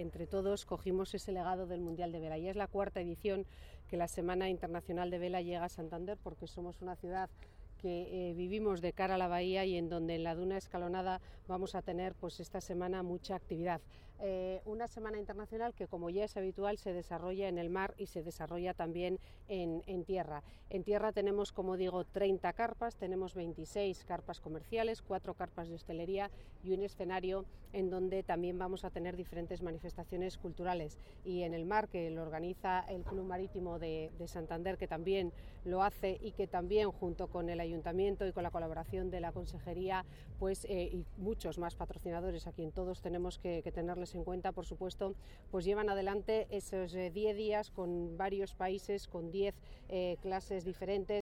entre todos cogimos ese legado del Mundial de Vela. Ya es la cuarta edición que la Semana Internacional de Vela llega a Santander, porque somos una ciudad que vivimos de cara a la bahía y en donde en la Duna Escalonada vamos a tener pues esta semana mucha actividad. Una semana internacional que, como ya es habitual, se desarrolla en el mar y se desarrolla también en tierra. En tierra tenemos, como digo, 30 carpas, tenemos 26 carpas comerciales, 4 carpas de hostelería y un escenario en donde también vamos a tener diferentes manifestaciones culturales. Y en el mar, que lo organiza el Club Marítimo de Santander, que también lo hace y que también, junto con el Ayuntamiento y con la colaboración de la Consejería, pues y muchos más patrocinadores a quien todos tenemos que tenerles en cuenta, por supuesto, pues llevan adelante esos 10 días con varios países, con 10 clases diferentes.